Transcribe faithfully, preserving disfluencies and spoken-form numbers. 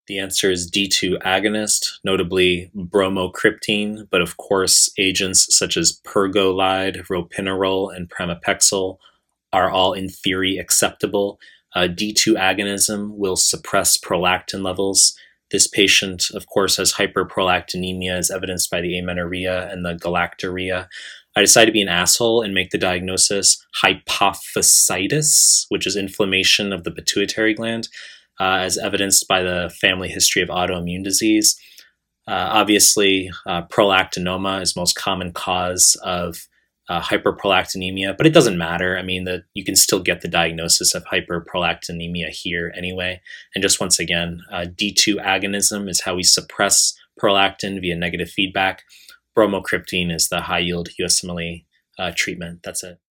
The answer is D two agonist, notably bromocriptine, but of course, agents such as pergolide, ropinirole, and pramipexole are all in theory acceptable. Uh, D two agonism will suppress prolactin levels. This patient, of course, has hyperprolactinemia as evidenced by the amenorrhea and the galactorrhea. I decided to be an asshole and make the diagnosis hypophysitis, which is inflammation of the pituitary gland, uh, as evidenced by the family history of autoimmune disease. Uh, obviously, uh, prolactinoma is the most common cause of uh, hyperprolactinemia, but it doesn't matter. I mean, the, you can still get the diagnosis of hyperprolactinemia here anyway. And just once again, uh, D two agonism is how we suppress prolactin via negative feedback. Bromocriptine is the high yield U S M L E uh, treatment. That's it.